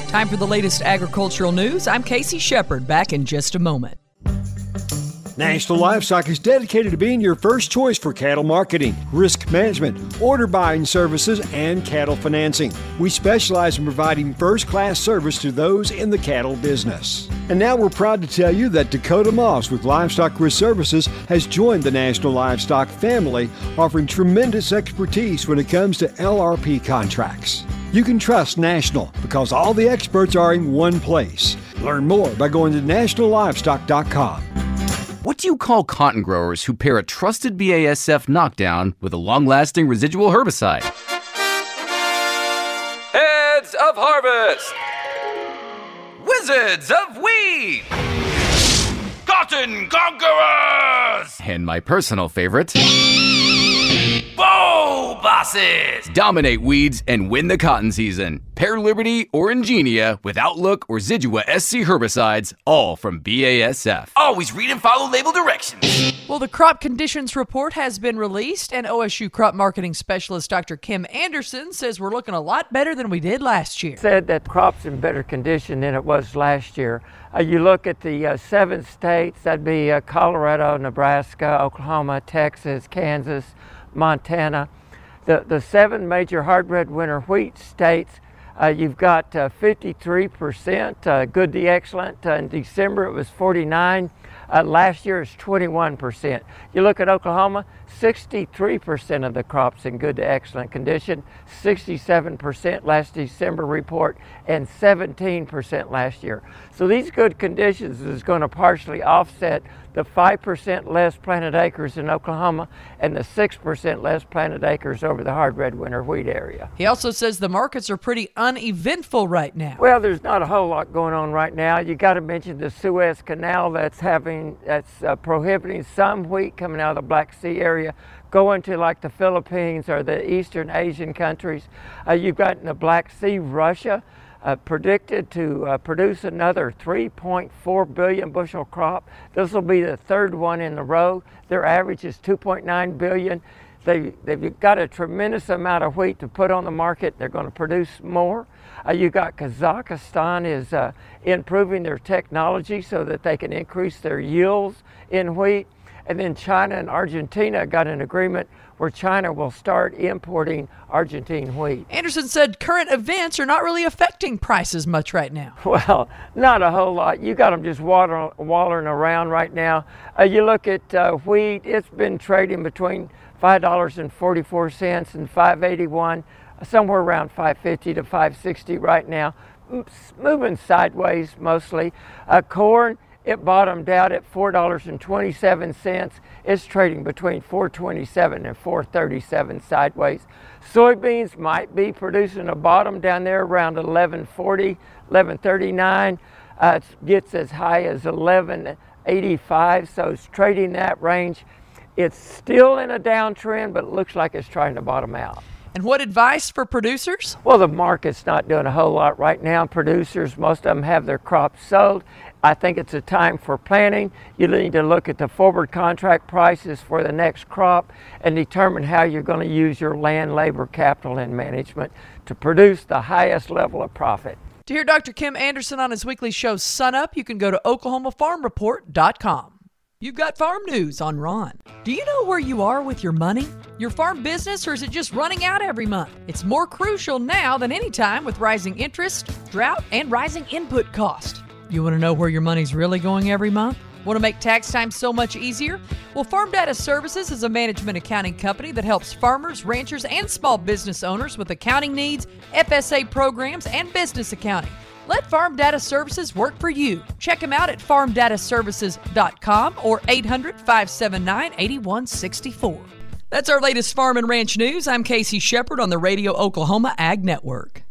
Time for the latest agricultural news. I'm Casey Shepard, back in just a moment. National Livestock is dedicated to being your first choice for cattle marketing, risk management, order buying services, and cattle financing. We specialize in providing first-class service to those in the cattle business. And now we're proud to tell you that Dakota Moss with Livestock Risk Services has joined the National Livestock family, offering tremendous expertise when it comes to LRP contracts. You can trust National because all the experts are in one place. Learn more by going to nationallivestock.com. What do you call cotton growers who pair a trusted BASF knockdown with a long-lasting residual herbicide? Heads of Harvest! Wizards of Weed! Cotton Conquerors! And my personal favorite... Bow Bosses! Dominate weeds and win the cotton season. Pair Liberty or Ingenia with Outlook or Zidua SC herbicides, all from BASF. Always read and follow label directions. Well, the crop conditions report has been released, and OSU crop marketing specialist Dr. Kim Anderson says we're looking a lot better than we did last year. Said that crops in better condition than it was last year. You look at the 7 states, that'd be Colorado, Nebraska, Oklahoma, Texas, Kansas, Montana. The 7 major hard red winter wheat states, you've got 53%, good to excellent. In December it was 49. Last year it's 21%. You look at Oklahoma, 63% of the crops in good to excellent condition, 67% last December report, and 17% last year. So these good conditions is going to partially offset the 5% less planted acres in Oklahoma and the 6% less planted acres over the hard red winter wheat area. He also says the markets are pretty uneventful right now. Well, there's not a whole lot going on right now. You got to mention the Suez Canal that's prohibiting some wheat coming out of the Black Sea area going to like the Philippines or the Eastern Asian countries. You've got in the Black Sea, Russia predicted to produce another 3.4 billion bushel crop. This will be the 3rd one in a row. Their average is 2.9 billion. They've got a tremendous amount of wheat to put on the market. They're going to produce more. You got Kazakhstan is improving their technology so that they can increase their yields in wheat. And then China and Argentina got an agreement where China will start importing Argentine wheat. Anderson said current events are not really affecting prices much right now. Well, not a whole lot. You got them just wallering around right now. You look at wheat, it's been trading between $5.44 and $5.81, somewhere around $5.50 to $5.60 right now, moving sideways mostly. Corn, it bottomed out at $4.27. It's trading between $4.27 and $4.37 sideways. Soybeans might be producing a bottom down there around $11.40, $11.39. It gets as high as $11.85, so it's trading that range. It's still in a downtrend, but it looks like it's trying to bottom out. And what advice for producers? Well, the market's not doing a whole lot right now. Producers, most of them have their crops sold. I think it's a time for planning. You need to look at the forward contract prices for the next crop and determine how you're going to use your land, labor, capital, and management to produce the highest level of profit. To hear Dr. Kim Anderson on his weekly show, Sun Up, you can go to OklahomaFarmReport.com. You've got farm news on Ron. Do you know where you are with your money? Your farm business, or is it just running out every month? It's more crucial now than any time with rising interest, drought, and rising input cost. You want to know where your money's really going every month? Want to make tax time so much easier? Well, Farm Data Services is a management accounting company that helps farmers, ranchers, and small business owners with accounting needs, FSA programs, and business accounting. Let Farm Data Services work for you. Check them out at farmdataservices.com or 800-579-8164. That's our latest farm and ranch news. I'm Casey Shepard on the Radio Oklahoma Ag Network.